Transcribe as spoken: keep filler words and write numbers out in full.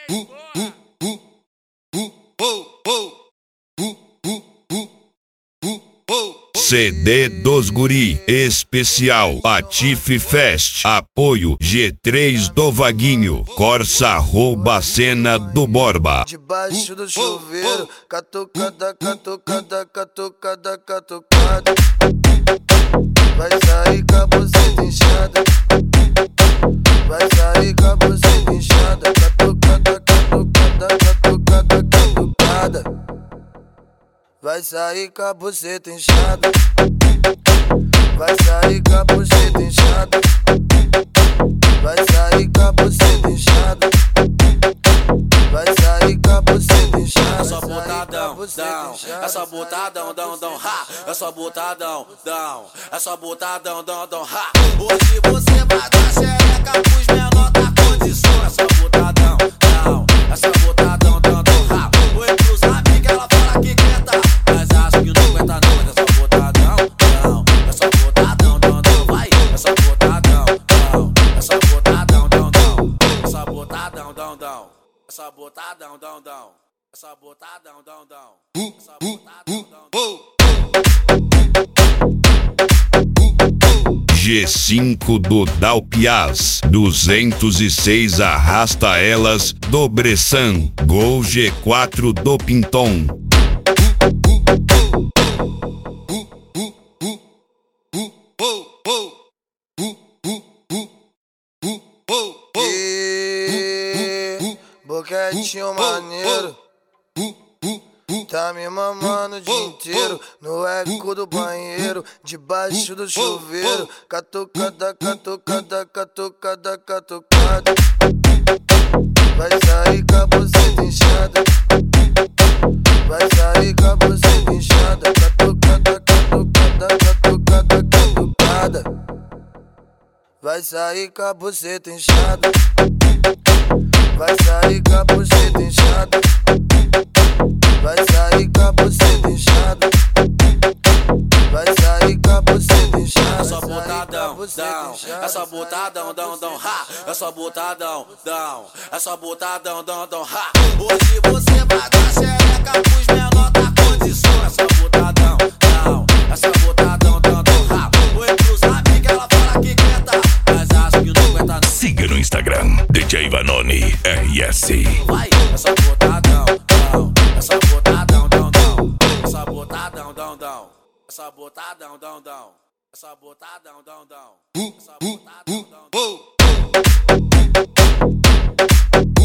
C D dos Guri, especial Patife Fest, apoio G três do Vaguinho, Corsa rouba a cena do Borba. Debaixo do chuveiro, catucada, catucada, catucada, catucada. Vai sair com a buceta inchada. Vai sair com a buceta inchada. Catucada, catucada, catucada, catucada. Vai sair com a buceta inchada. Vai sair com a buceta inchada. Vai sair com a buceta inchada. Vai sair com a buceta inchada. É só botadão, dão. É só botadão, dão, dão, ha. É só botadão, dão. É só botadão, dão, dão, ha. Hoje você vai dar xereca pros menor da condição. É só botadão, dão. É só botadão, dão, dão, ha. Oi pros amigos, ela fala que quer tá, mas acho que não aguenta não. Mas é só botadão, dão. É só botadão, dão, dão, vai. É só botadão, dão. É só botadão, dão, dão. É só botadão, dão, dão. É só botadão, dão, dão. É só botadão, dão, dão. É só botadão, dão, dão. G cinco do Dalpiaz, duzentos e seis arrasta elas do Bressan, Gol G quatro do Pinton. E... Boquetinho maneiro, tá me mamando o dia inteiro no eco do banheiro, debaixo do chuveiro, catucada, catucada, catucada, catucada. Vai sair com a buceta inchada. Vai sair com a buceta inchada. Catucada, catucada, catucada, catucada. Vai sair com a buceta inchada. Vai sair com a buceta inchada. Vai sair com a buceta inchada. Vai sair com a buceta inchada. É só botadão, dão. É só botadão, dão, dão, ha. É só botadão, dão. É só botadão, dão, dão, ha. Hoje você vai dar xereca pros menor da condição. É só botadão, dão. É só botadão, dão, dão, ha. Oi pros amigos, ela fala que quer tá, mas acho que não aguenta não. Siga no Instagram, D J Vanoni R S. Vai, é só botadão, dão. É só botadão, dão, dão. É só botadão, dão, dão. É só botadão, dão, dão. É só botadão, dão, dão. É só botadão, dão, dão.